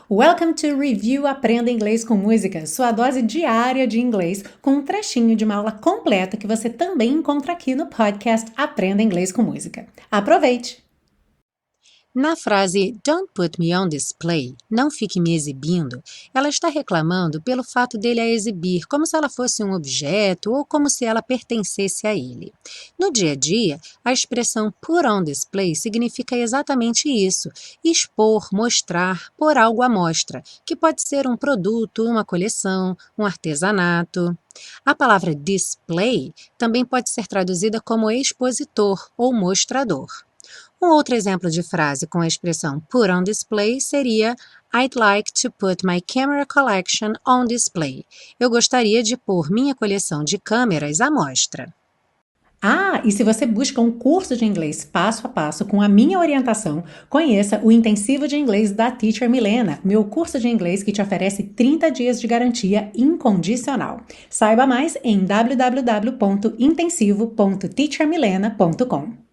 Welcome to Review Aprenda Inglês com Música, sua dose diária de inglês, com um trechinho de uma aula completa que você também encontra aqui no podcast Aprenda Inglês com Música. Aproveite! Na frase "Don't put me on display", não fique me exibindo, ela está reclamando pelo fato dele a exibir, como se ela fosse um objeto ou como se ela pertencesse a ele. No dia a dia, a expressão put on display significa exatamente isso: expor, mostrar, pôr algo à mostra, que pode ser um produto, uma coleção, um artesanato. A palavra display também pode ser traduzida como expositor ou mostrador. Um outro exemplo de frase com a expressão put on display seria I'd like to put my camera collection on display. Eu gostaria de pôr minha coleção de câmeras à mostra. E se você busca um curso de inglês passo a passo com a minha orientação, conheça o Intensivo de Inglês da Teacher Milena, meu curso de inglês que te oferece 30 dias de garantia incondicional. Saiba mais em www.intensivo.teachermilena.com.